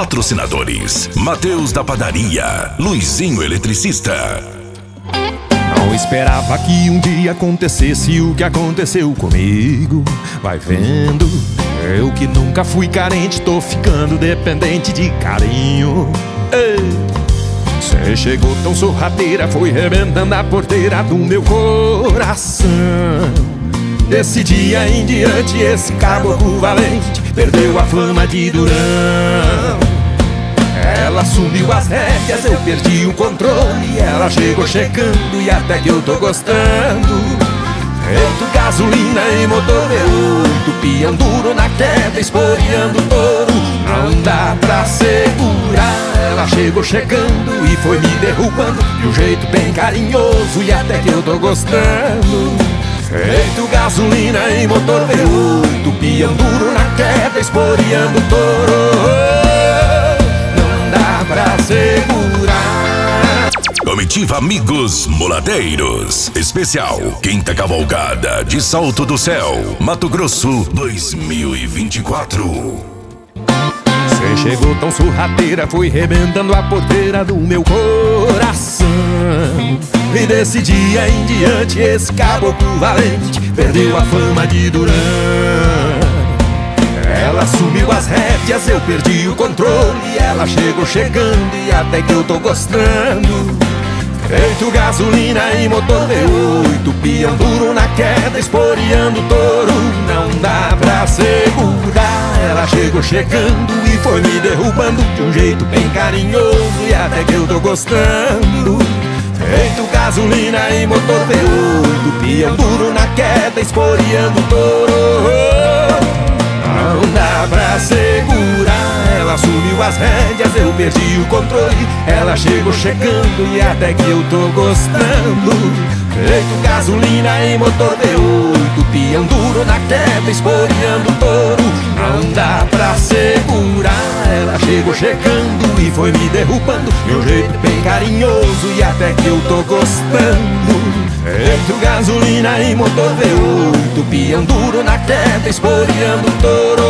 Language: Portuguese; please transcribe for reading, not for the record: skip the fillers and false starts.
Patrocinadores: Mateus da Padaria, Luizinho Eletricista. Não esperava que um dia acontecesse o que aconteceu comigo. Vai vendo, eu que nunca fui carente, tô ficando dependente de carinho. Cê chegou tão sorrateira, foi rebentando a porteira do meu coração. Desse dia em diante, esse caboclo valente perdeu a fama de durão. Ela assumiu as rédeas, eu perdi o controle. Ela chegou checando e até que eu tô gostando. Feito gasolina e motor V8, peão duro na queda, esporeando o touro. Não dá pra segurar. Ela chegou chegando e foi me derrubando de um jeito bem carinhoso e até que eu tô gostando. Feito gasolina e motor V8, peão duro na queda, esporeando o touro. Não dá pra segurar. Comitiva Amigos Moladeiros. Especial Quinta Cavalgada de Salto do Céu, Mato Grosso 2024. Cê chegou tão sorrateira, foi rebentando a porteira do meu coração. E desse dia em diante, esse caboclo valente perdeu a fama de durão. Ela assumiu as rédeas, eu perdi o controle. Ela chegou chegando e até que eu tô gostando. Feito gasolina e motor V8, peão duro na queda, esporeando o touro. Não dá pra segurar. Ela chegou chegando e foi me derrubando de um jeito bem carinhoso e até que eu tô gostando. Feito gasolina e motor V8, peão duro na queda, esporeando o touro. Não dá pra segurar. Ela assumiu as rédeas, eu perdi o controle. Ela chegou chegando e até que eu tô gostando. Feito gasolina e motor V8, peão duro na queda, esporeando o touro. Não dá pra segurar. Ela chegou chegando e foi me derrubando de um jeito bem carinhoso e até que eu tô gostando. Feito gasolina e motor V8, peão duro na queda, esporeando o touro.